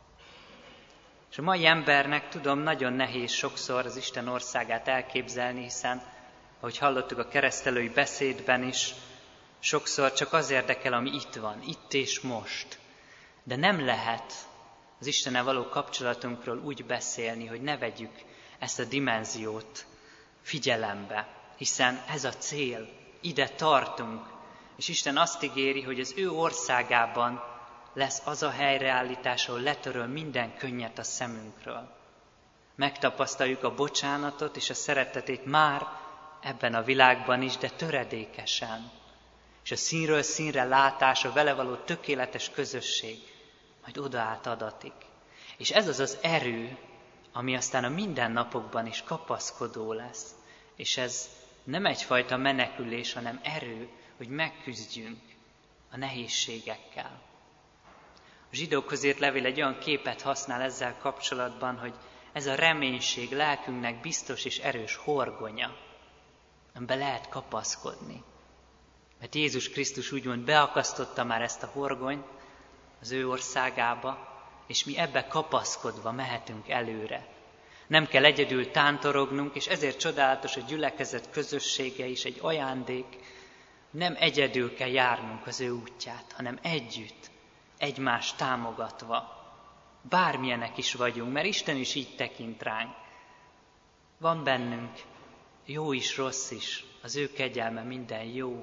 És a mai embernek, tudom, nagyon nehéz sokszor az Isten országát elképzelni, hiszen, ahogy hallottuk a keresztelői beszédben is, sokszor csak az érdekel, ami itt van, itt és most. De nem lehet az Istennel való kapcsolatunkról úgy beszélni, hogy ne vegyük ezt a dimenziót figyelembe, hiszen ez a cél, ide tartunk, és Isten azt ígéri, hogy az ő országában lesz az a helyreállítás, ahol letöröl minden könnyet a szemünkről. Megtapasztaljuk a bocsánatot és a szeretetét már ebben a világban is, de töredékesen. És a színről színre látás, a vele való tökéletes közösség majd odaát adatik. És ez az az erő, ami aztán a mindennapokban is kapaszkodó lesz. És ez nem egyfajta menekülés, hanem erő, hogy megküzdjünk a nehézségekkel. A zsidókhoz írt levél egy olyan képet használ ezzel kapcsolatban, hogy ez a reménység lelkünknek biztos és erős horgonya, amiben lehet kapaszkodni. Mert Jézus Krisztus úgymond beakasztotta már ezt a horgonyt az ő országába, és mi ebbe kapaszkodva mehetünk előre. Nem kell egyedül tántorognunk, és ezért csodálatos a gyülekezet közössége is egy ajándék. Nem egyedül kell járnunk az ő útját, hanem együtt, egymást támogatva. Bármilyenek is vagyunk, mert Isten is így tekint ránk. Van bennünk jó is, rossz is, az ő kegyelme minden jó.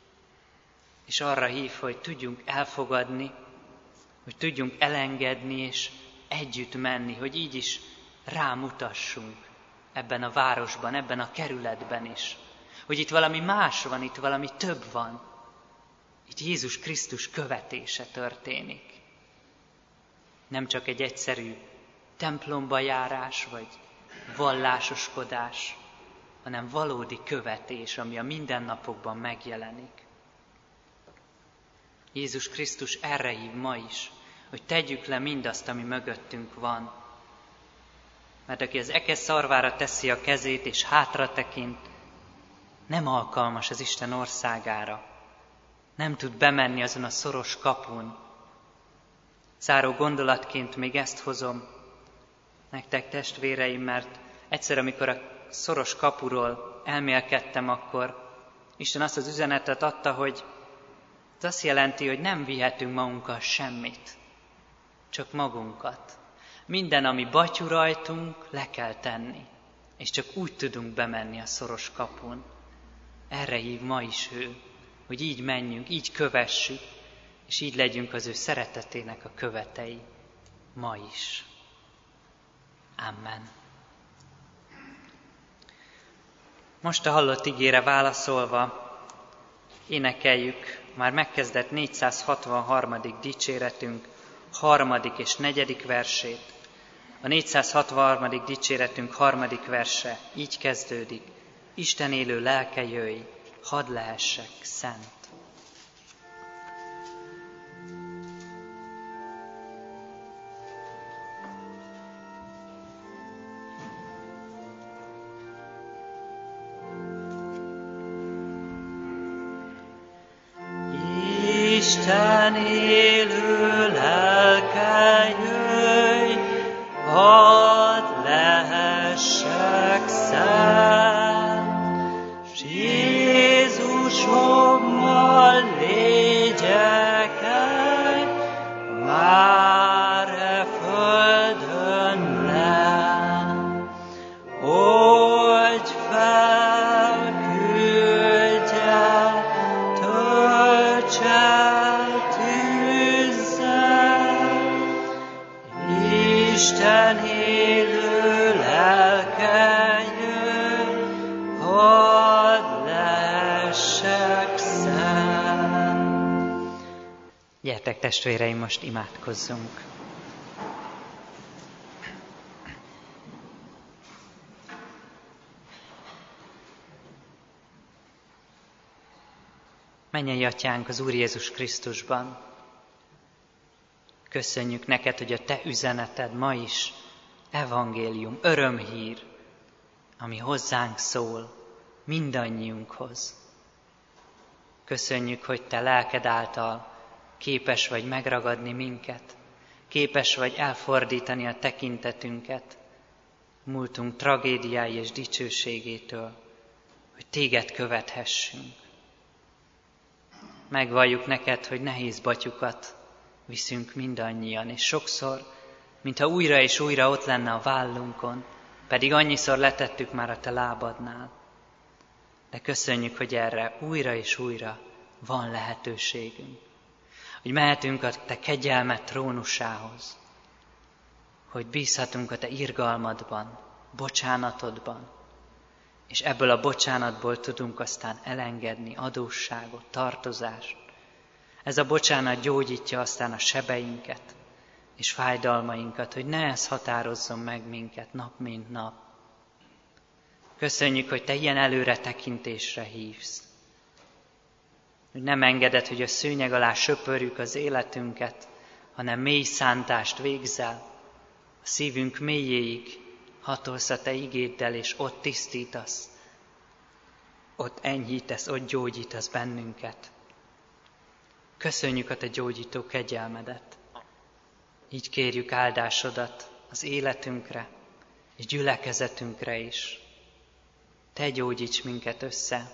És arra hív, hogy tudjunk elfogadni, hogy tudjunk elengedni, és együtt menni, hogy így is rámutassunk ebben a városban, ebben a kerületben is. Hogy itt valami más van, itt valami több van. Itt Jézus Krisztus követése történik. Nem csak egy egyszerű templomba járás, vagy vallásoskodás, hanem valódi követés, ami a mindennapokban megjelenik. Jézus Krisztus erre hív ma is, hogy tegyük le mindazt, ami mögöttünk van. Mert aki az eke szarvára teszi a kezét és hátra tekint, nem alkalmas az Isten országára. Nem tud bemenni azon a szoros kapun. Záró gondolatként még ezt hozom nektek, testvéreim, mert egyszer, amikor a szoros kapuról elmélkedtem, akkor Isten azt az üzenetet adta, hogy ez azt jelenti, hogy nem vihetünk magunkkal semmit, csak magunkat. Minden, ami batyú rajtunk, le kell tenni, és csak úgy tudunk bemenni a szoros kapun. Erre hív ma is ő, hogy így menjünk, így kövessük, és így legyünk az ő szeretetének a követei ma is. Amen. Most a hallott igére válaszolva énekeljük már megkezdett négyszázhatvanharmadik dicséretünk harmadik és negyedik versét. A négyszázhatvanharmadik dicséretünk harmadik verse így kezdődik: Isten élő lelke, jöjj, hadd lehessek szent. Isten élő lelke, jöjj, hadd lehessek szent, s Jézusommal légyek egy, már e földön lenn, hogy felküldje, töltse Isten élő lelke, jöjj, hadd lehessek szent. Gyertek, testvéreim, most imádkozzunk. Mennyei Atyánk az Úr Jézus Krisztusban, köszönjük neked, hogy a te üzeneted ma is evangélium, örömhír, ami hozzánk szól, mindannyiunkhoz. Köszönjük, hogy te lelked által képes vagy megragadni minket, képes vagy elfordítani a tekintetünket múltunk tragédiái és dicsőségétől, hogy téged követhessünk. Megvalljuk neked, hogy nehéz batyukat viszünk mindannyian, és sokszor, mintha újra és újra ott lenne a vállunkon, pedig annyiszor letettük már a te lábadnál. De köszönjük, hogy erre újra és újra van lehetőségünk. Hogy mehetünk a te kegyelmed trónusához, hogy bízhatunk a te irgalmadban, bocsánatodban, és ebből a bocsánatból tudunk aztán elengedni adósságot, tartozást. Ez a bocsánat gyógyítja aztán a sebeinket és fájdalmainkat, hogy ne ez határozzon meg minket nap mint nap. Köszönjük, hogy te ilyen előre tekintésre hívsz. Hogy nem engeded, hogy a szőnyeg alá söpörjük az életünket, hanem mély szántást végzel. A szívünk mélyéig hatolsz a te igéddel, és ott tisztítasz. Ott enyhítesz, ott gyógyítasz bennünket. Köszönjük a te gyógyító kegyelmedet. Így kérjük áldásodat az életünkre és gyülekezetünkre is. Te gyógyíts minket össze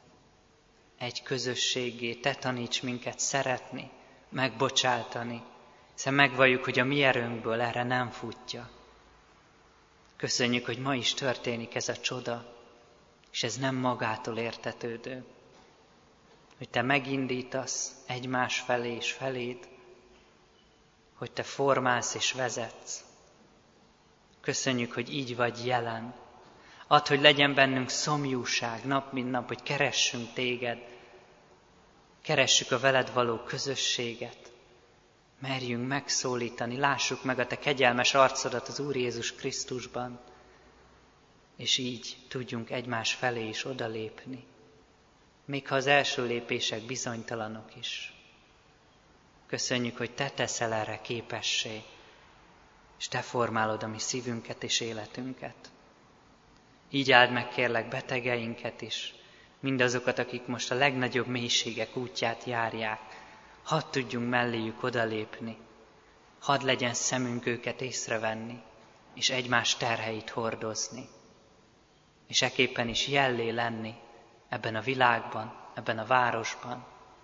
egy közösséggé, te taníts minket szeretni, megbocsátani, hiszen megvalljuk, hogy a mi erőnkből erre nem futja. Köszönjük, hogy ma is történik ez a csoda, és ez nem magától értetődő. Hogy te megindítasz egymás felé és feléd, hogy te formálsz és vezetsz. Köszönjük, hogy így vagy jelen. Add, hogy legyen bennünk szomjúság nap mint nap, hogy keressünk téged, keressük a veled való közösséget, merjünk megszólítani, lássuk meg a te kegyelmes arcodat az Úr Jézus Krisztusban, és így tudjunk egymás felé is odalépni, még ha az első lépések bizonytalanok is. Köszönjük, hogy te teszel erre képessé, és te formálod a mi szívünket és életünket. Így áld meg, kérlek, betegeinket is, mindazokat, akik most a legnagyobb mélységek útját járják. Hadd tudjunk melléjük odalépni, hadd legyen szemünk őket észrevenni, és egymás terheit hordozni. És ekképpen is jellé lenni ebben a világban, ebben a városban.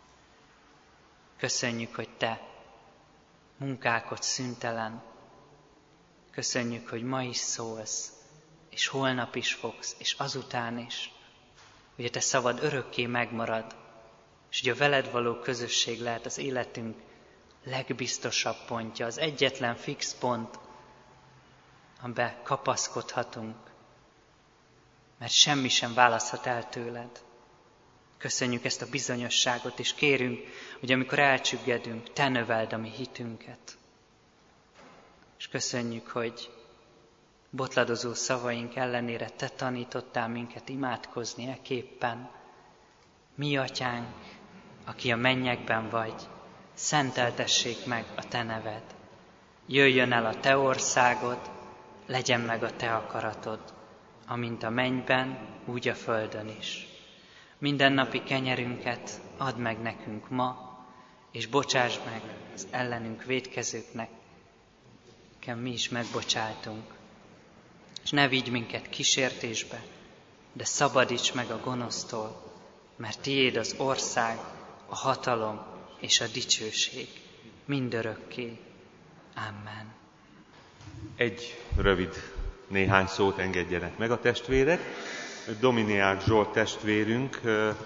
Köszönjük, hogy te munkálkodsz szüntelen. Köszönjük, hogy ma is szólsz, és holnap is fogsz, és azután is, hogy a te szavad örökké megmarad, és hogy a veled való közösség lehet az életünk legbiztosabb pontja, az egyetlen fix pont, amiben kapaszkodhatunk, mert semmi sem választhat el tőled. Köszönjük ezt a bizonyosságot, és kérünk, hogy amikor elcsüggedünk, te növeld a mi hitünket. És köszönjük, hogy botladozó szavaink ellenére te tanítottál minket imádkozni eképpen. Mi atyánk, aki a mennyekben vagy, szenteltessék meg a te neved. Jöjjön el a te országod, legyen meg a te akaratod, amint a mennyben, úgy a földön is. Mindennapi kenyerünket add meg nekünk ma, és bocsáss meg az ellenünk vétkezőknek, nekem mi is megbocsátunk. És ne vigy minket kísértésbe, de szabadíts meg a gonosztól, mert tiéd az ország, a hatalom és a dicsőség mindörökké. Amen. Egy rövid néhány szót engedjenek meg a testvérek. Dominiák Zsolt testvérünk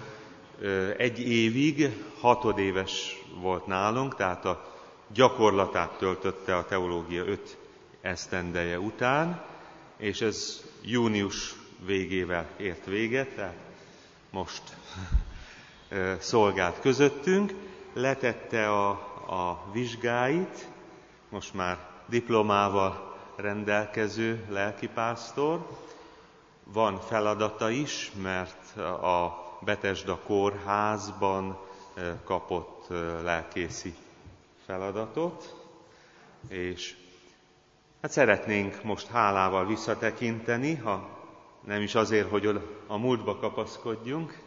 egy évig hatodéves volt nálunk, tehát a gyakorlatát töltötte a teológia öt esztendeje után, és ez június végével ért véget, tehát most szolgált közöttünk, letette a, a vizsgáit, most már diplomával rendelkező lelkipásztor. Van feladata is, mert a Betesda kórházban kapott lelkészi feladatot, és hát szeretnénk most hálával visszatekinteni, ha nem is azért, hogy a múltba kapaszkodjunk,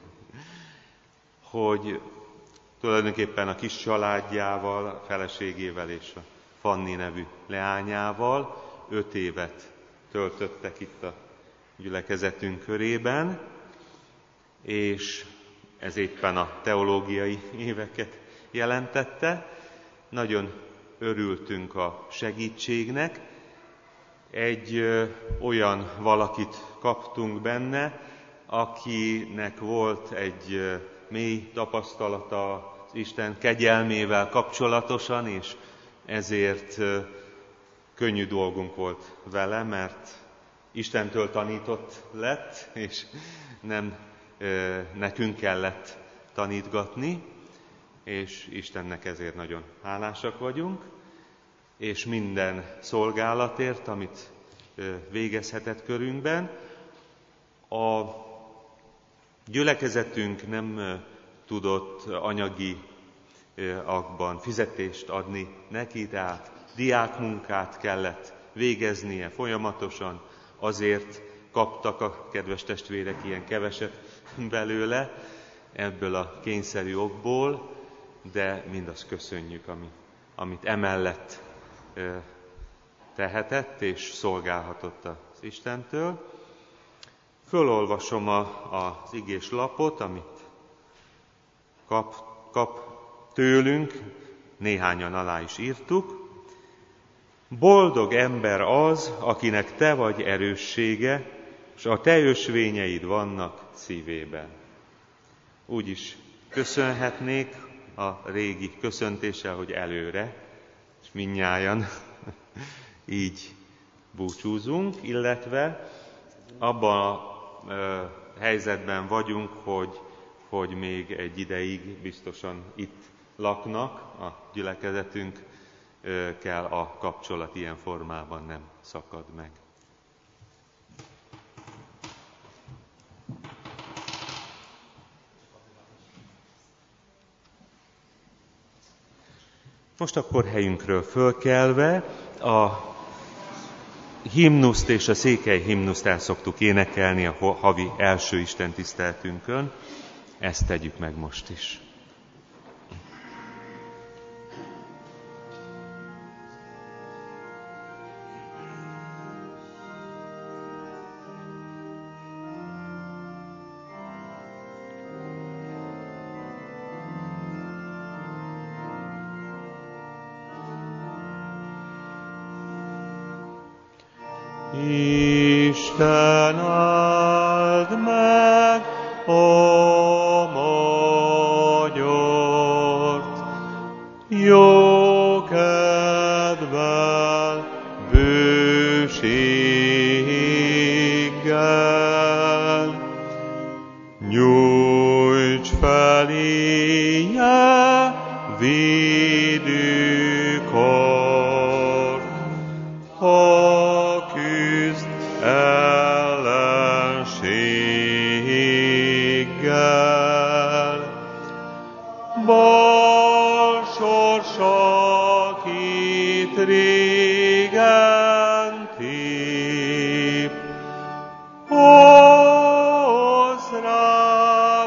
hogy tulajdonképpen a kis családjával, a feleségével és a Fanni nevű leányával öt évet töltöttek itt a gyülekezetünk körében, és ez éppen a teológiai éveket jelentette. Nagyon örültünk a segítségnek. Egy ö, olyan valakit kaptunk benne, akinek volt egy ö, mély tapasztalata az Isten kegyelmével kapcsolatosan, és ezért ö, könnyű dolgunk volt vele, mert Istentől tanított lett, és nem ö, nekünk kellett tanítgatni, és Istennek ezért nagyon hálásak vagyunk, és minden szolgálatért, amit ö, végezhetett körünkben. A gyülekezetünk nem ö, tudott anyagi ö, akban fizetést adni neki, tehát diákmunkát kellett végeznie folyamatosan, azért kaptak a kedves testvérek ilyen keveset belőle, ebből a kényszerű okból, de mindazt köszönjük, ami, amit emellett ö, tehetett és szolgálhatott az Istentől. Fölolvasom a, az igés lapot, amit kap, kap tőlünk, néhányan alá is írtuk. Boldog ember az, akinek te vagy erőssége, és a te ösvényeid vannak szívében. Úgy is köszönhetnék a régi köszöntéssel, hogy előre, és mindnyájan így búcsúzunk, illetve abban a ö, helyzetben vagyunk, hogy, hogy még egy ideig biztosan itt laknak, a gyülekezetünkkel a kapcsolat ilyen formában nem szakad meg. Most akkor helyünkről fölkelve a himnuszt és a székely himnuszt el szoktuk énekelni a havi első istentiszteletünkön. Ezt tegyük meg most is. Isten áld meg a magyart, jó kedvel, bőséggel. nyújts feléje védőkart, ha küzd ellenséggel. Bal sorsa kit régen tép, hozz rá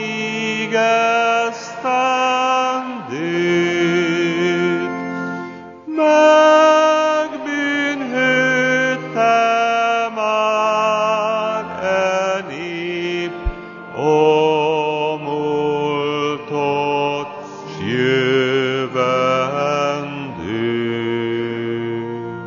vigesztendőt, megbűnhődte már e nép a múltat s jövendőt.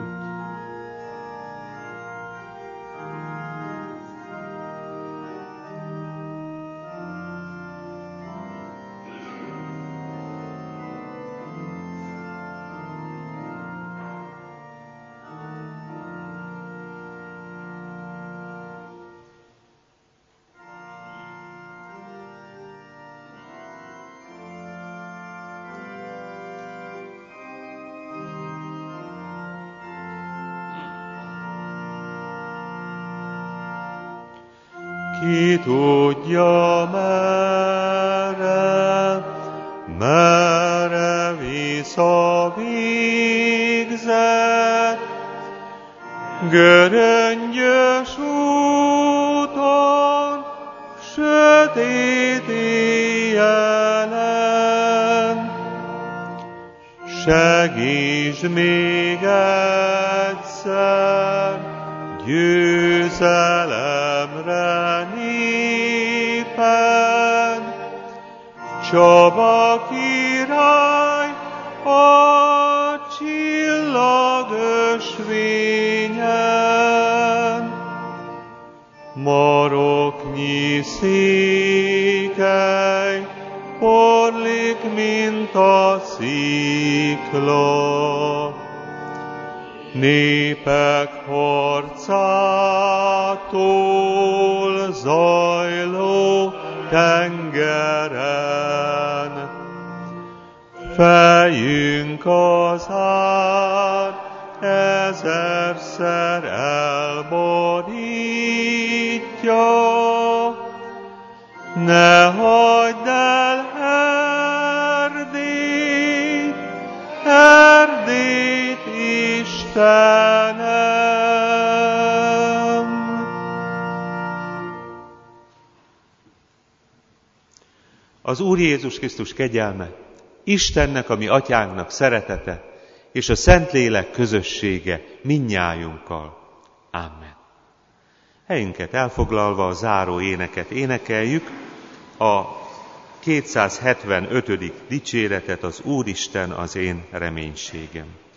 Ki tudja merre, merre visz a végzet, göröngyös úton, sötét éjjelen. Segíts még egyszer, győzelemre népen, Csaba király a csillagösvényen. Maroknyi székely porlik, mint a szikla, népek harcától zajló tengeren. Fejünk az ár ezerszer elborítja, ne hagyd el Erdélyt, Erdélyt, Istenem! Az Úr Jézus Krisztus kegyelme, Istennek, a mi atyánknak szeretete, és a Szentlélek közössége mindnyájunkkal. Amen. Helyünket elfoglalva a záró éneket énekeljük, a kétszázhetvenötödik dicséretet, az Úristen az én reménységem.